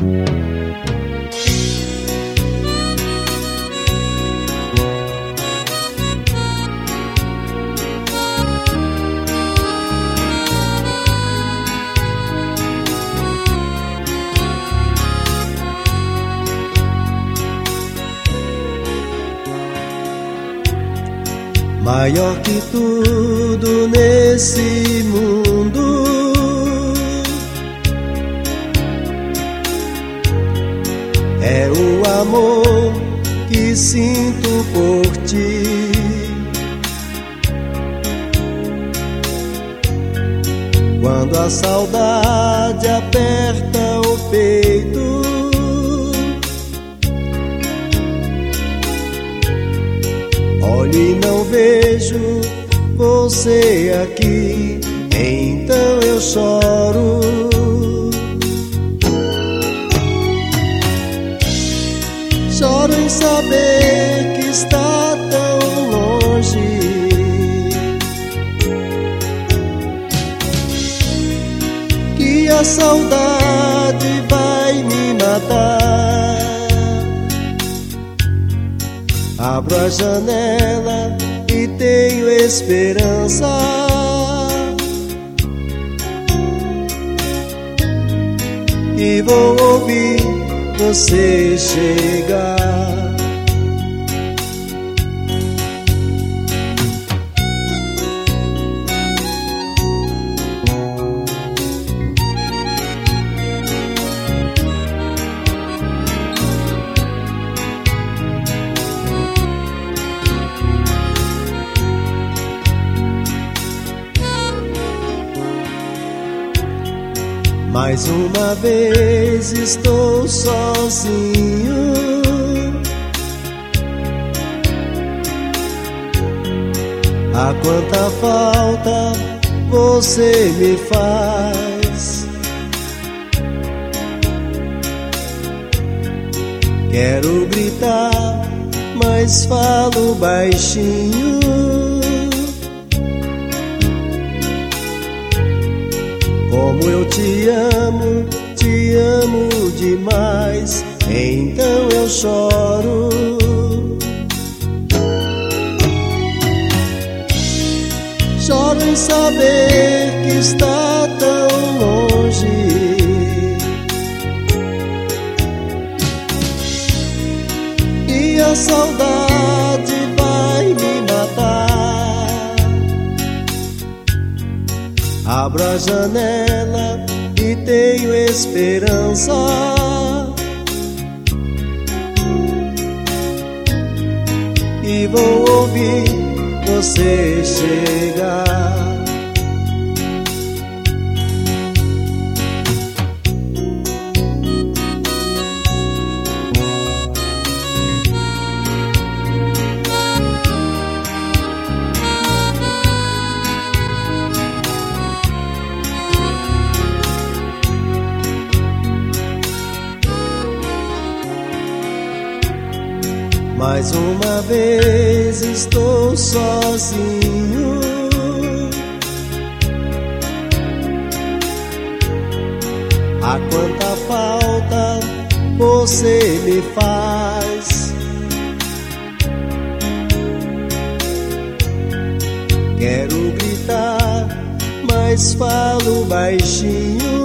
Maior que tudo nesse mundo, é o amor que sinto por ti. Quando a saudade aperta o peito, olho e não vejo você aqui, então eu choro. Choro em saber que está tão longe, que a saudade vai me matar. Abro a janela e tenho esperança, e vou ouvir você chegar. Mais uma vez estou sozinho, ah, quanta falta você me faz. Quero gritar, mas falo baixinho. Como eu te amo demais, então eu choro. Choro em saber que está tão longe, e a saudade vai me matar. Abro a janela e tenho esperança, e vou ouvir você chegar. Mais uma vez estou sozinho, ah, quanta falta você me faz. Quero gritar, mas falo baixinho.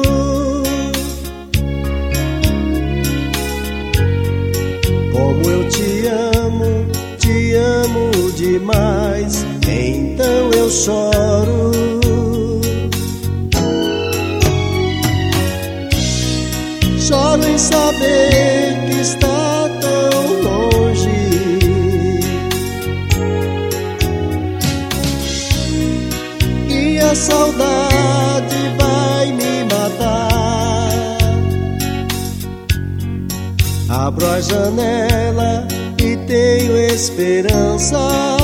Como eu te amo demais, então eu choro. Choro em saber que está tão longe, e a saudade vai me matar. Abro a janela e tenho esperança,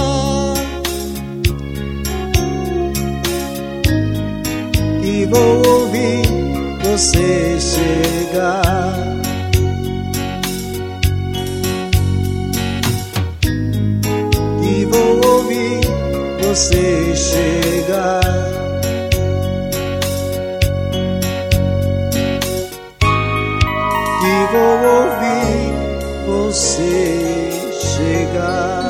e vou ouvir você chegar. E vou ouvir você chegar. que vou ouvir você chegar.